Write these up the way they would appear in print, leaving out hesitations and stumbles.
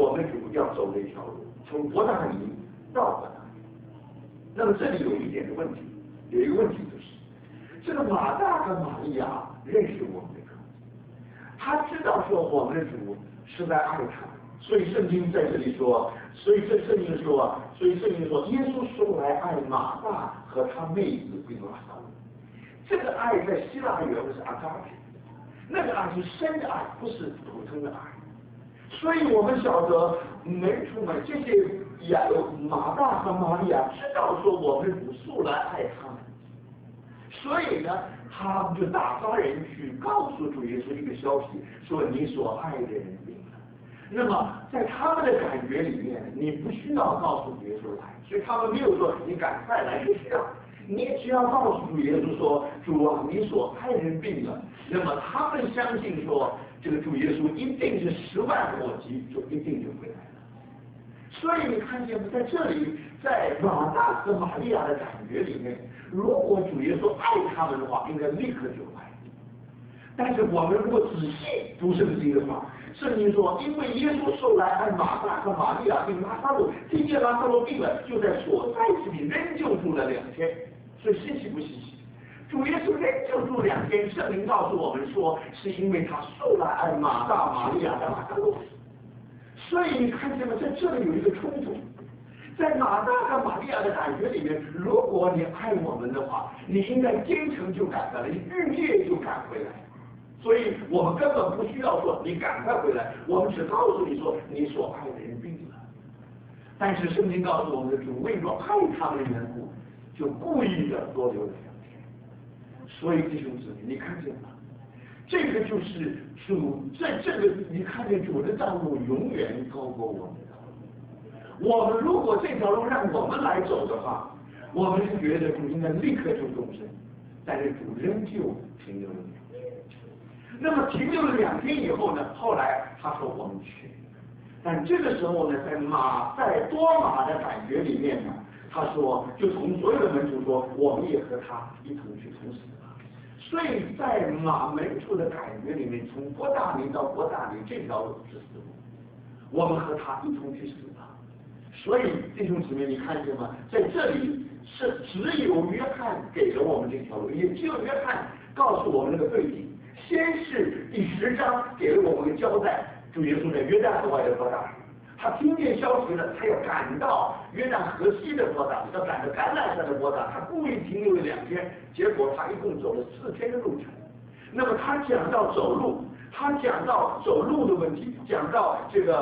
我们主要走的一条路，从伯大尼到伯大尼。那么这里有一点的问题，有一个问题就是，这个马大和玛利亚认识我们的主，他知道说我们的主是在爱他，所以圣经在这里说，所以圣经说，耶稣素来爱马大和他妹子并拉撒路。这个爱在希腊原文是阿嘎皮，那个爱是深的爱，不是普通的爱。所以我们晓得门徒们这些马大和玛利亚知道说我们主素来爱他们，所以呢，他们就打发人去告诉主耶稣一个消息，说你所爱的人病了。那么在他们的感觉里面，你不需要告诉主耶稣来，所以他们没有说你赶快来，不需要。你只要告诉主耶稣说，主啊，你所爱人病了，那么他们相信说，这个主耶稣一定是10万火急，就一定就回来了。所以你看见在这里，在马大和玛利亚的感觉里面，如果主耶稣爱他们的话，应该立刻就来。但是我们如果仔细读圣经的话，圣经说，因为耶稣素来爱马大和玛利亚并拉撒路，听见拉撒路病了，就在所在之地仍旧住了2天。所以稀奇不稀奇？主耶稣仍旧住2天，圣灵告诉我们说，是因为他素来爱马大、玛利亚和拉撒路。所以你看见吗？在这里有一个冲突，在马大和玛利亚的感觉里面，如果你爱我们的话，你应该今晨就赶回来，你日夜就赶回来。所以我们根本不需要说你赶快回来，我们只告诉你说你所爱的人病了。但是圣经告诉我们的主为了爱他们的缘故，就故意的多留了2天。所以弟兄姊妹，你看见吗？这个就是主，这个你看见主的道路永远高过我们的道路。我们如果这条路让我们来走的话，我们是觉得主应该立刻就动身，但是主仍旧停留了2天。那么停留了2天以后呢？后来他说我们去，但这个时候呢，在多马的感觉里面呢，他说就从所有的门徒说，我们也和他一同去同死了。所以在门徒的感觉里面，从伯大尼到伯大尼这条路是死路，我们和他一同去死了。所以弟兄姊妹，你看见吗？在这里是只有约翰给了我们这条路，也只有约翰告诉我们那个背景。先是第10章给了我们个交代，主耶稣在约旦河外的伯大尼，他听见消息了，他要赶到约旦河西的伯大尼，要赶到橄榄山的伯大尼，他故意停留了2天，结果他一共走了4天的路程。那么他讲到走路，他讲到走路的问题，讲到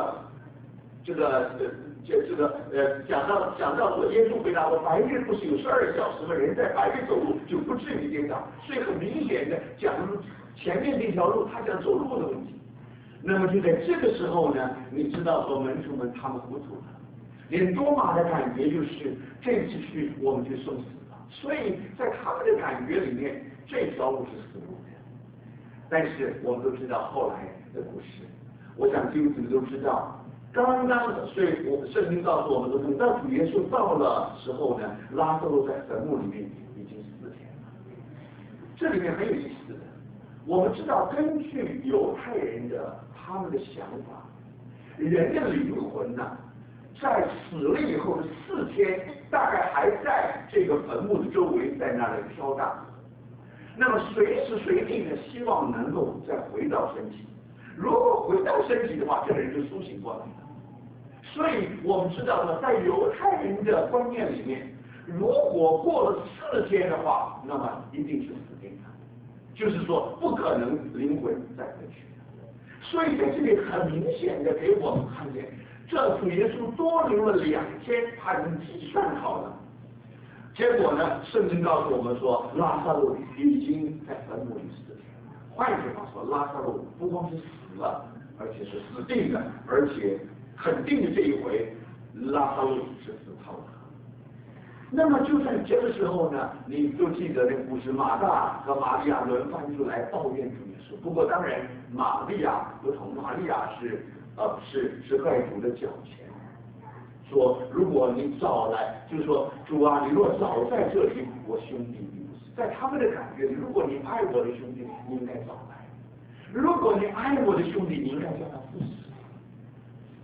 讲到说耶稣回答我，白日不是有12小时吗？人在白日走路就不至于跌倒。所以很明显的讲前面这条路，他讲走路的问题。那么就在这个时候呢，你知道说门徒们他们糊涂了，连多马的感觉就是这次去我们就送死了。所以在他们的感觉里面，这条路是死路的。但是我们都知道后来的故事，我想基督徒都知道。刚刚，所以圣经告诉我们说，等到主耶稣到了时候呢，拉撒路在坟墓里面已经4天了。这里面很有意思的，我们知道根据犹太人的他们的想法，人的灵魂呢，在死了以后的4天，大概还在这个坟墓的周围在那里飘荡。那么随时随地呢，希望能够再回到身体。如果回到身体的话，这个人就苏醒过来了。所以我们知道呢，在犹太人的观念里面，如果过了4天的话，那么一定是死定了，就是说不可能灵魂再回去。所以在这里很明显的给我们看见，这主耶稣多留了2天，他已经计算好了。结果呢，圣经告诉我们说，拉撒路已经在坟墓里4天。换句话说，拉撒路不光是死了，而且是死定了，而且肯定的这一回，拉撒路是死透了。那么就在这个时候呢，你都记得那个故事，马大和玛利亚轮番就来抱怨主耶稣。不过当然，玛利亚不同，玛利亚是在主的脚前，说如果你早来，就是说主啊，你若早在这里，我兄弟必不死。在他们的感觉里，如果你爱我的兄弟，你应该早来；如果你爱我的兄弟，你应该叫他不死。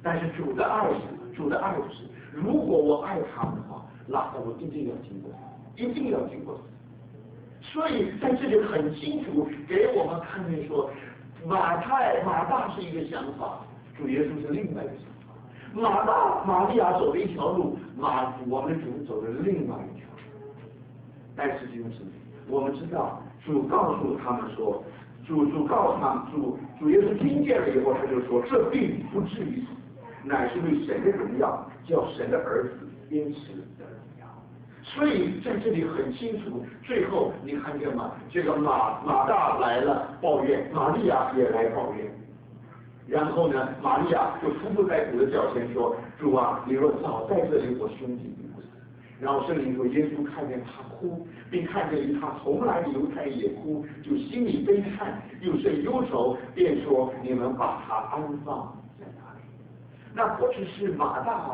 但是主的爱是什么？主的爱就是，如果我爱他们的话，拉萨路一定要经过，一定要经过。所以在这里很清楚给我们看见说，马大是一个想法，主耶稣是另外一个想法。玛利亚走了一条路，我们的主走了另外一条路。但是弟兄姊妹，我们知道主告诉他们说，主告诉他们，主耶稣听见了以后，他就说，这并不至于死，乃是为神的荣耀，叫神的儿子因此得荣耀。所以在这里很清楚，最后你看见吗？这个马大来了抱怨，玛利亚也来抱怨。然后呢，玛利亚就匍匐在主的脚前说：“主啊，你若早在这里，我兄弟必不死。”然后圣灵说，耶稣看见他哭，并看见他从来的犹太人也哭，就心里悲叹，又甚忧愁，便说：“你们把他安放在哪里？”那不只是马大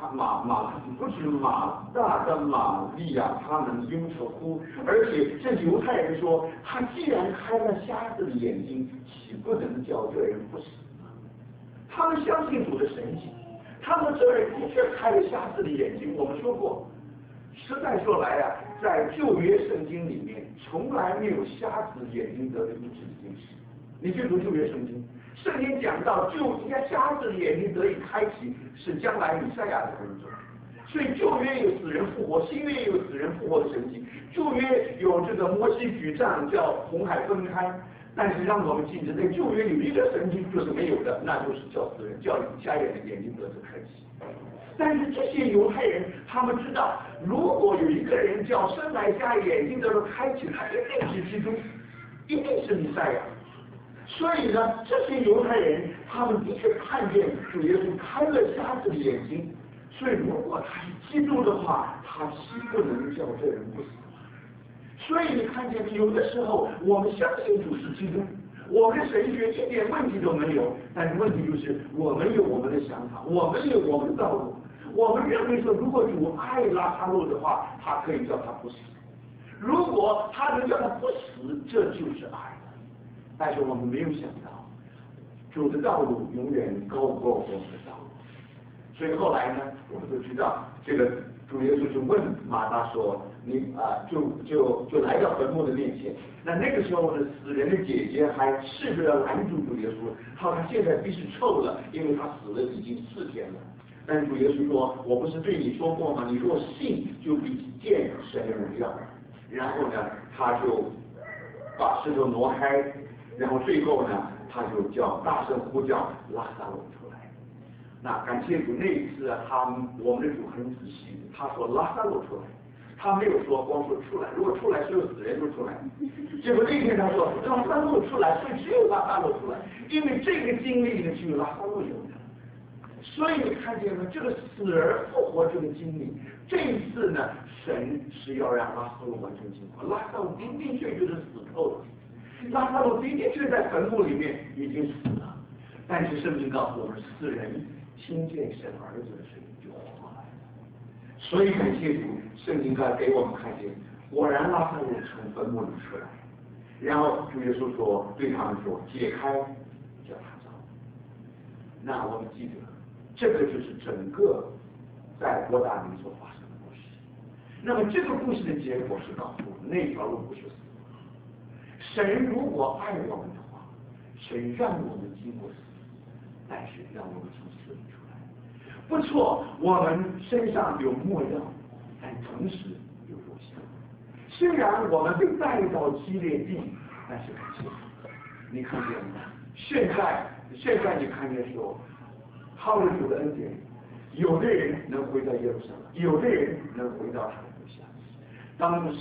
跟玛利亚他们忧愁哭，而且这犹太人说，他既然开了瞎子的眼睛，岂不能叫这人不死？他们相信主的神迹，他们这人的确开了瞎子的眼睛。我们说过，实在说来啊，在旧约圣经里面，从来没有瞎子眼睛得了医治这件事。你去读旧约圣经，圣经讲到瞎子的眼睛得以开启，是将来弥赛亚的工作。所以旧约有死人复活，新约也有死人复活的神迹。旧约有这个摩西举杖叫红海分开。但是让我们记着，在旧约有一个神经就是没有的，那就是叫死人叫瞎眼睛得着开启。但是这些犹太人，他们知道，如果有一个人叫生来瞎眼睛得着开启，他一定是基督，一定是弥赛亚。所以呢，这些犹太人，他们的确看见主耶稣开了瞎子的眼睛，所以如果他是基督的话，他岂不能叫这人不死？所以你看见，有的时候我们相信主是基督，我们神学一点问题都没有，但是问题就是我们有我们的想法，我们有我们的道路，我们认为说，如果主爱拉撒路的话，他可以叫他不死；如果他能叫他不死，这就是爱。但是我们没有想到，主的道路永远高过我们的道路。所以后来呢，我们都知道这个。主耶稣就问马大说：“你就来到坟墓的面前。那个时候呢，死人的姐姐还试着要拦住主耶稣，他现在必须臭了，因为他死了已经4天了。但是主耶稣说：我不是对你说过吗？你若信，就必见神的荣耀。然后呢，他就把石头挪开，然后最后呢，他就大声呼叫拉撒路出来。那感谢主，那一次我们的主很仔细，他说拉撒路出来，他没有说光说出来，如果出来所有死人都出来。结果那天他说拉撒路出来，所以只有拉撒路出来，因为这个经历呢只有拉撒路有的。所以你看见了这个死而复活这个经历，这一次呢，神是要让拉撒路完成经过。拉撒路的确就是死透了，拉撒路的确在坟墓里面已经死了，但是圣经告诉我们，死人听见神儿子的声音就活来了。所以感谢主，圣经给我们看见，果然拉撒路从坟墓里出来，然后主耶稣说对他们说解开，叫他走。那我们记得，这个就是整个在伯大尼所发生的故事。那么这个故事的结果是告诉我们，那条路不是死。神如果爱我们的话，神让我们经过死，但是让我们从死里出来。不错，我们身上有没药，但同时有肉香。虽然我们被带到激烈地，但是感谢主，你看见吗？现在你看见说，靠着主的恩典，有的人能回到耶路撒冷，有的人能回到他的故乡。当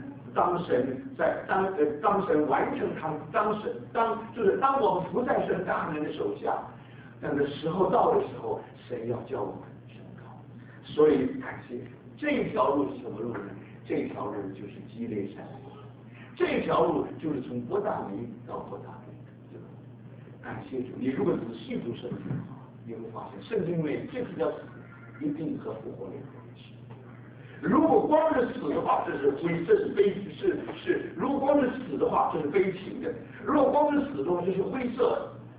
神完成他们，当我们不再是大人的手下，那个时候到的时候，神要叫我们升高。所以感谢这条路是什么路呢？这条路就是基列山，这条路就是从伯大尼到伯大尼。感谢主，你如果仔细读圣经的话，你会发现圣经里面这条死一定和复活连在一起。如果光是死的话，这是悲，如果光是死的话，这是悲情的；如果光是死的话，这是灰色的。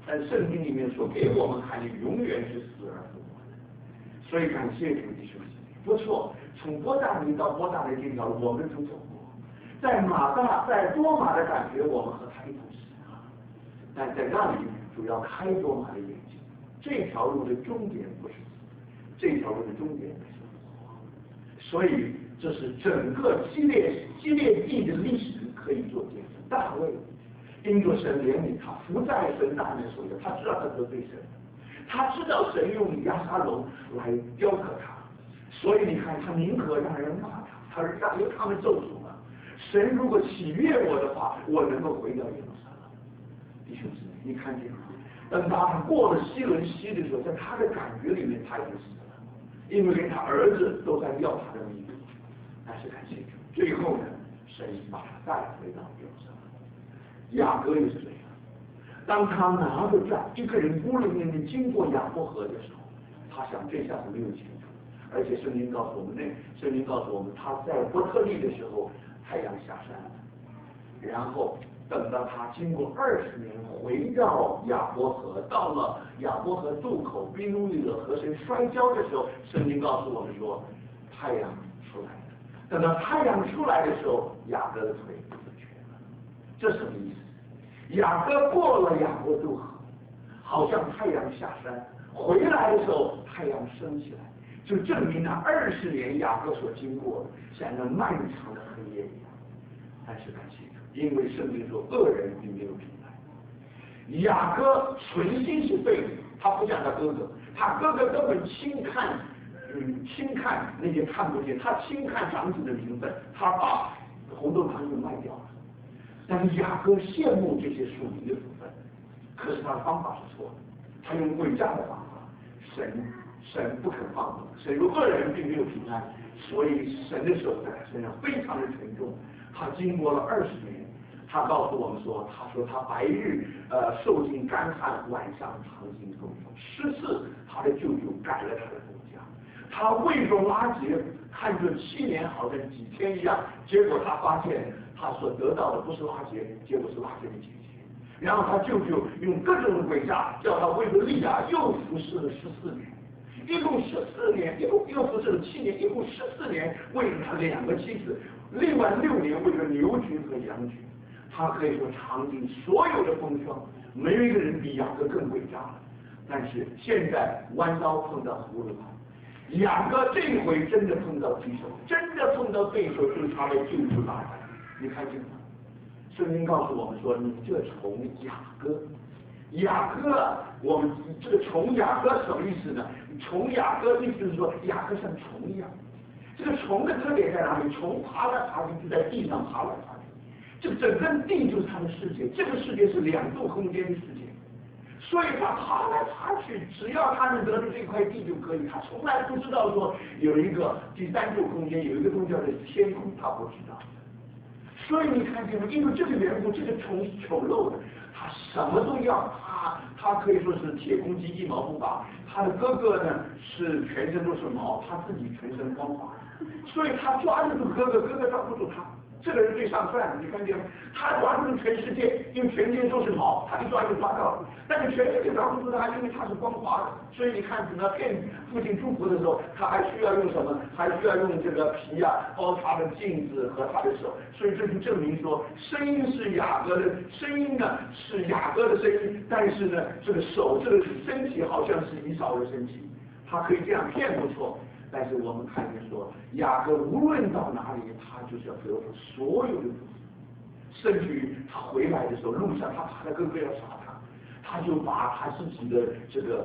但圣经里面所给我们看的永远是死而复活的。所以感谢主弟兄姐妹，不错，从伯大尼到伯大尼这条路我们都走过，在多马的感觉我们和他一同死啊，但在那里主要开多马的眼睛，这条路的终点不是死，这条路的终点是复活。所以这是整个基列地的历史可以做见证。大卫因着神怜悯他，伏在神大能手下，他知道他得罪神，他知道神用押沙龙来雕刻他，所以你看他宁可让人骂他，他由他们咒诅嘛。神如果喜悦我的话，我能够回到耶路撒冷。弟兄姊妹，你看见吗？等他过了西伦溪的时候，在他的感觉里面他已经死了，因为连他儿子都在要他的命。但是感谢主，最后呢，神把他带回到耶路撒冷。雅各也是这样，当他拿着杖一个人孤零零的经过雅博河的时候，他想这下子没有前途。而且圣经告诉我们，他在伯特利的时候太阳下山了，然后等到他经过20年回到雅博河，到了雅博河渡口宾努里的河水摔跤的时候，圣经告诉我们说太阳出来了。等到太阳出来的时候，雅各的腿就瘸了。这什么意思？雅各过了雅博渡河，好像太阳下山，回来的时候太阳升起来，就证明那20年雅各所经过的像那漫长的黑夜一样。但是感谢主，因为圣经说恶人并没有平安。雅各存心是悖逆，他不像他哥哥，他哥哥根本轻看那些看不见，他轻看长子的名分，他把红豆糖就卖掉了。但是雅各羡慕这些属灵的部分，可是他的方法是错的，他用诡诈的方法，神不肯放过，神说恶人并没有平安，所以神的手在他身上非常的沉重。他经过了20年，他告诉我们说，他说他白日受尽干旱，晚上常经风霜。14，他的舅舅改了他的公家，他为着拉结，看着7年好像几天一样，结果他发现他所得到的不是拉结，结果是拉结的姐姐。然后他舅舅用各种的诡诈，叫他为了利亚又服侍了14年。一共14年，又服侍了7年，一共14年，为了他2个妻子，另外6年为了牛群和羊群。他可以说尝尽所有的风霜，没有一个人比雅各更诡诈了。但是现在弯刀碰到葫芦旁，雅各这一回真的碰到敌手，真的碰到对手，就是他的救主大战。你看见吗？圣经告诉我们说，你这从雅各，我们这个从雅各什么意思呢？从雅各意思就是说，雅各像虫一样。这个虫的特点在哪里？虫爬来爬去，就在地上爬来爬去。这整个地就是他的世界，这个世界是2度空间的世界。所以他爬来爬去，只要他能得到这块地就可以。他从来不知道说有一个第3度空间，有一个东西叫做天空，他不知道。所以你看见吗？因为这个缘故，这个虫是丑陋的，他什么都要，他可以说是铁公鸡一毛不拔。他的哥哥呢是全身都是毛，他自己全身光滑，所以他抓住哥哥，哥哥抓不住他。这个人最上算，你看见吗？他抓住全世界，因为全世界都是毛，他一抓就抓到了。但是全世界抓不住他，因为他是光滑的。所以你看，等他骗父亲祝福的时候，他还需要用什么？还需要用这个皮包他的镜子和他的手。所以这就证明说，声音是雅各的声音呢，是雅各的声音，但是呢，这个手这个身体好像是以扫的身体，他可以这样骗不错。但是我们看见说，雅各无论到哪里，他就是要得到所有的祝福，甚至于他回来的时候，路上他怕他哥哥要杀他，他就把他自己的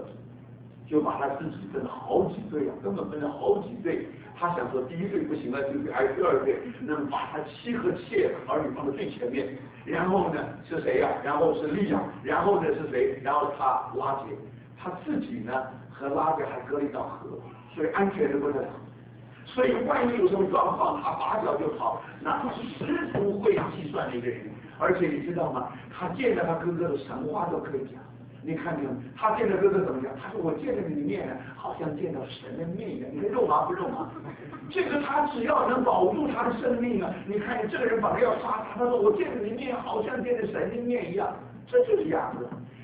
分了好几队根本分了好几队。他想说第1队不行了，就还有第2队，那么把他妻和妾儿女放在最前面，然后呢是谁呀？然后是利亚，然后呢是谁？然后他拉结，他自己呢和拉结还隔了一道河。所以安全的不得了，所以万一有什么状况，他拔脚就跑，那他是十足会计算的一个人。而且你知道吗？他见到他哥哥的什么话都可以讲。你看见吗？他见到哥哥怎么讲？他说我见到你的面呢，好像见到神的面一样。你看肉麻不肉麻？这个他只要能保住他的生命啊！你看见这个人本来要杀他，他说我见到你面好像见到神的面一样。这就是雅各。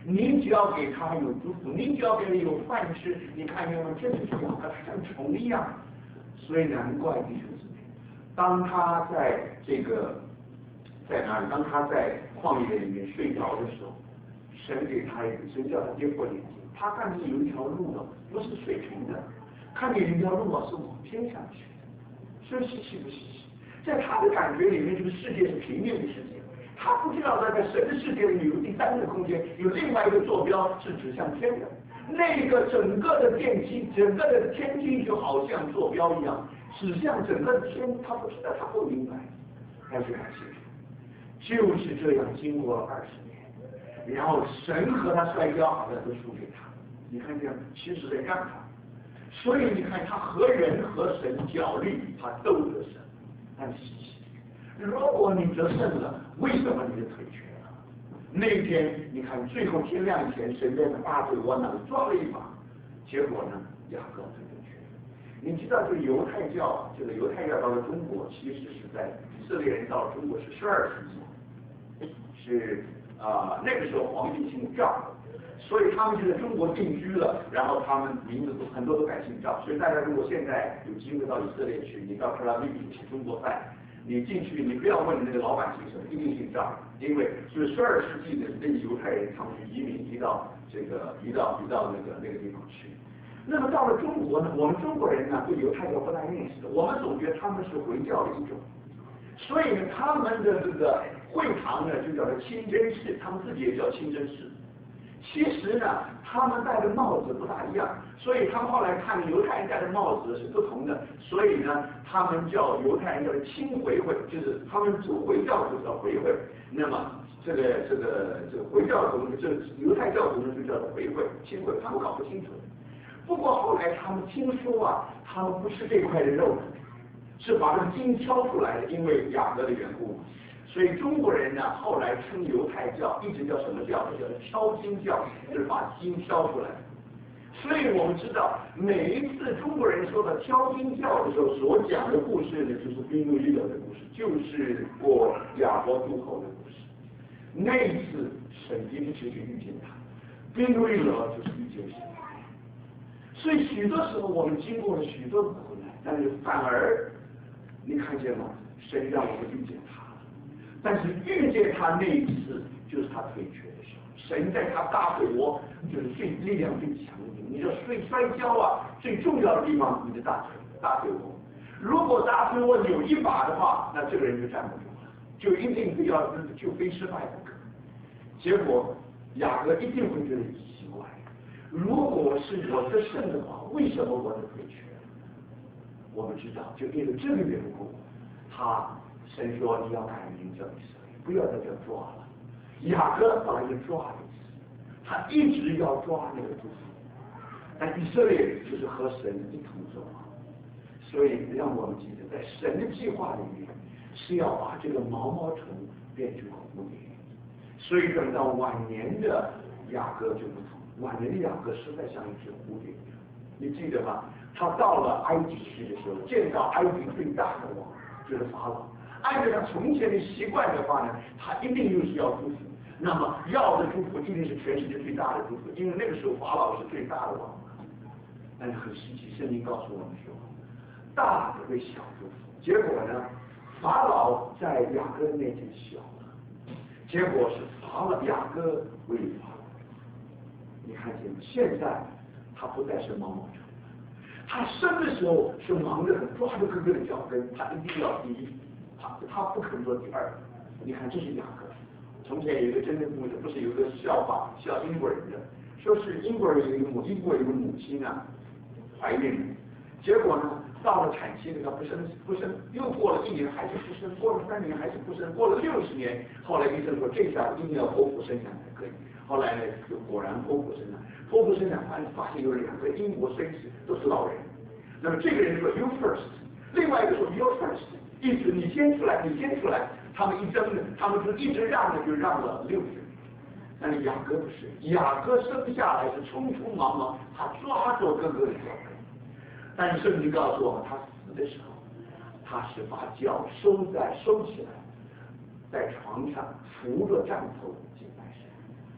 您只要给他有祝福，您只要给他有饭吃，你看见吗？这就是雅各，他像虫一样。所以难怪弟兄姊妹，当他在在哪里？当他在旷野里面睡着的时候，神给他一个，神叫他跌破眼睛，他看见有一条路啊，不是水平的，看见有一条路啊是往天上去的，说稀奇不稀奇？在他的感觉里面，这个世界是平面的世界。他不知道在神的世界里有第三个空间，有另外一个坐标是指向天的。那个整个的电梯，整个的天梯就好像坐标一样，指向整个天。他不知道，他不明白。但是感谢神，就是这样，经过了20年，然后神和他摔跤，好像都输给他。你看这样，其实在让他。所以你看，他和人和神角力，他都得胜。但是如果你得胜了，为什么你的腿瘸了？那天你看，最后天亮前，神在大腿窝那里抓了一把，结果呢，雅各腿就瘸了。你知道，这个犹太教啊，这个犹太教到了中国，其实是在以色列人到了中国是12世纪，是那个时候皇帝姓赵，所以他们就在中国定居了，然后他们名字很多都改姓赵。所以大家如果现在有机会到以色列去，你到特拉维夫吃中国饭。你进去，你不要问那个老板姓什么，一定姓赵，因为是12世纪的那个犹太人，他们是移民移到那个地方去。那么到了中国呢，我们中国人呢对犹太教不大认识的，我们总觉得他们是回教的一种，所以呢他们的这个会堂呢就叫做清真寺，他们自己也叫清真寺。其实呢，他们戴的帽子不大一样，所以他们后来看犹太人戴的帽子是不同的，所以呢，他们叫犹太人叫清回会，就是他们主回教徒叫回会，那么这个回教徒，这个犹太教徒呢就叫做回会、清会，他们搞不清楚。不过后来他们听说啊，他们不吃这块的肉，是把这筋挑出来的，因为雅各的缘故。所以中国人呢，后来称犹太教一直叫什么教？叫挑筋教，就是把筋挑出来。所以我们知道，每一次中国人说的挑筋教的时候，所讲的故事呢，就是宾路伊勒的故事，就是过亚伯渡口的故事。那一次神一定是去遇见他，宾路伊勒就是遇见神。所以许多时候我们经过了许多的苦难，但是反而你看见吗？神让我们遇见他。但是遇见他那一次，就是他腿瘸的时候，神在他大腿窝，就是力量最强的地方。你说摔跤啊，最重要的地方，你的大腿窝。如果大腿窝有一把的话，那这个人就站不住了，就一定就非失败不可。结果雅各一定会觉得奇怪，如果是我得胜的话，为什么我的腿瘸了？我们知道，就因为这个缘故，神说你要改名叫以色列，不要再叫抓了。雅各本来就抓了一次，他一直要抓那个祝福，但以色列就是和神一同走。所以让我们记得，在神的计划里面是要把这个毛毛虫变成蝴蝶。所以等到晚年的雅各就不同，晚年的雅各实在像一只蝴蝶一样。你记得吗？他到了埃及去的时候，见到埃及最大的王就是法老。按照他从前的习惯的话呢，他一定又是要祝福。那么要的祝福一定是全世界最大的祝福，因为那个时候法老是最大的王。但是很稀奇，圣经告诉我们说，大的为小祝福。结果呢，法老在雅各面前小了，结果是雅各为法老。你看见现在他不再是毛毛虫，他生的时候是忙着很，抓着哥哥的脚跟，他一定要第一。他不肯做第二，你看这是雅各。从前有一个真的故事，不是有一个笑话笑英国人的，说是英国有一个母亲啊怀孕了，结果呢到了产期呢她不生，又过了1年还是不生，过了3年还是不生，过了60年，后来医生说这下一定要剖腹生产才可以。后来呢就果然剖腹生产，剖腹生产发现有2个英国孙子都是老人，那么这个人说 you first， 另外一个说 you first。意思你先出来，他们一争呢，他们就一直让呢，就让了60年。但是雅各不是，雅各生下来是匆匆忙忙，他抓着哥哥的脚跟。但是圣经告诉我们，他死的时候，他是把脚收起来，在床上扶着杖头敬拜神。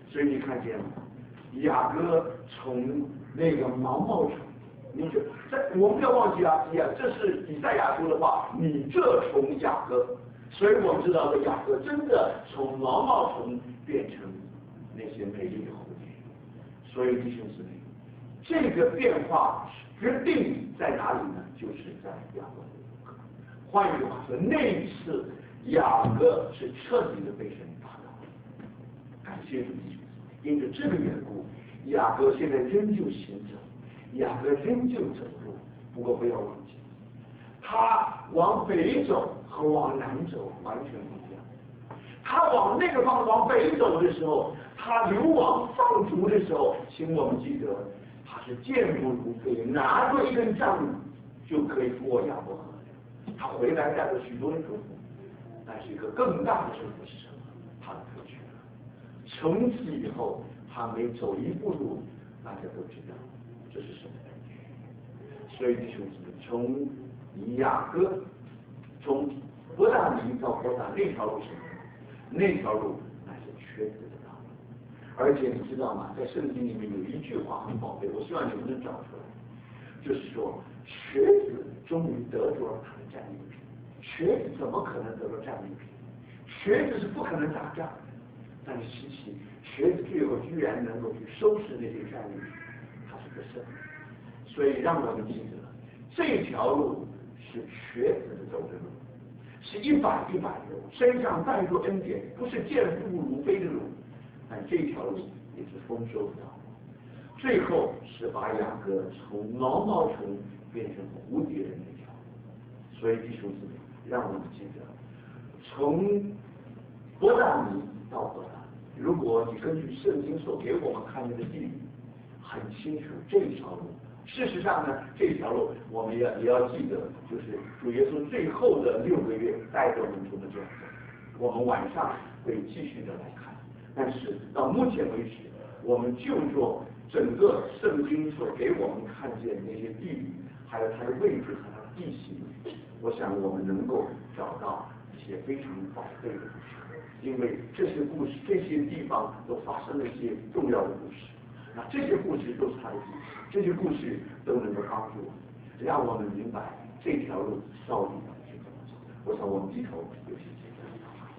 所以你看见吗？雅各从那个毛毛虫，你就我们不要忘记啊，这是以赛亚说的话，你这从雅各，所以我们知道这雅各真的从毛毛虫变成那些美丽的蝴蝶。所以弟兄姊妹，这个变化决定在哪里呢？就是在雅各。换一句话说，那一次雅各是彻底的被神打倒。感谢主弟兄姊妹，因着这个缘故，雅各现在仍旧行走，雅各仍旧走路。不过不要忘记，他往北走和往南走完全不一样。他往那个方向往北走的时候，他流亡放逐的时候，请我们记得，他是健步如飞，拿着一根杖就可以过亚伯河。他回来带着许多的祝福，但是一个更大的祝福是什么？他得救了。从此以后，他每走一步路，大家都知道这是什么感觉。所以弟兄姊妹，从雅各从伯大尼到伯大那条路是什么？那条路乃是瘸子的道路。而且你知道吗？在圣经里面有一句话很宝贝，我希望你们能找出来，就是说瘸子终于得着了他的战利品。瘸子怎么可能得到战利品？瘸子是不可能打仗，但是稀奇，瘸子最后居然能够去收拾那些战利品，他是个圣人。所以让我们记得，这条路是瘸子的走的路，是一板的路，身上带着恩典，不是健步如飞的路，但这条路也是丰收的道路。最后是把雅各从毛毛虫变成蝴蝶的那条路。所以弟兄姊妹，让我们记得，从伯大尼到伯大尼，如果你根据圣经所给我们看见的地理，很清楚这条路。事实上呢，这条路我们也要记得，就是主耶稣最后的6个月带着我们从这样走。我们晚上会继续的来看，但是到目前为止，我们就做整个圣经所给我们看见的那些地理，还有它的位置和它的地形，我想我们能够找到一些非常宝贝的故事，因为这些故事、这些地方都发生了一些重要的故事。那这些故事都是他的故事，这些故事都能够帮助我们，让我们明白这条路到底是怎么走的。我想我们低头有些简单的话。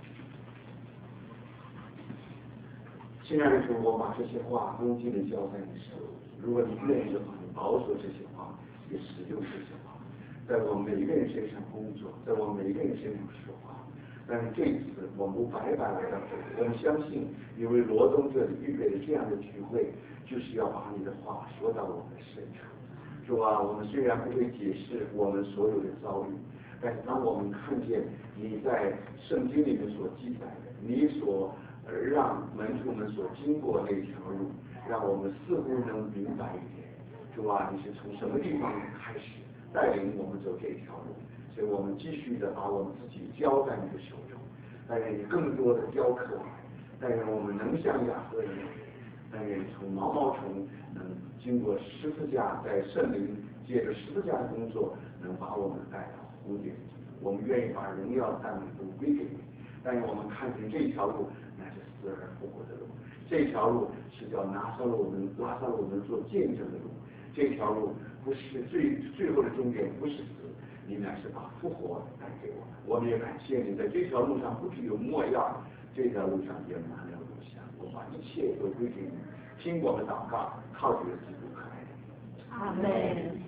亲爱的主，我把这些话恭敬的交在你手里。如果你愿意的话，你保守这些话，也使用这些话，在我们每一个人身上工作，在我们每一个人身上说话。但是这一次我们不白白来到这里，我们相信因为罗东这里预备了这样的聚会，就是要把你的话说到我们的深处。主啊，我们虽然不会解释我们所有的遭遇，但是当我们看见你在圣经里面所记载的，你所让门徒们所经过那条路，让我们似乎能明白一点。主啊，你是从什么地方开始带领我们走这条路？所以我们继续的把我们自己交在你的手中，但愿你更多的教课，但愿我们能像雅各一样，但愿从毛毛虫能经过十字架，在圣灵借着十字架的工作，能把我们带到蝴蝶。我们愿意把荣耀赞美都归给你，但愿我们看见这条路乃是死而复活的路，这条路是叫拉萨路能做见证的路，这条路不是最后的终点，不是死。你乃是把复活带给我们，我们也感谢你，在这条路上不只有莫药，这条路上也满了路香。我把一切都归给你，听我们祷告，靠主的基督可爱的。 阿门。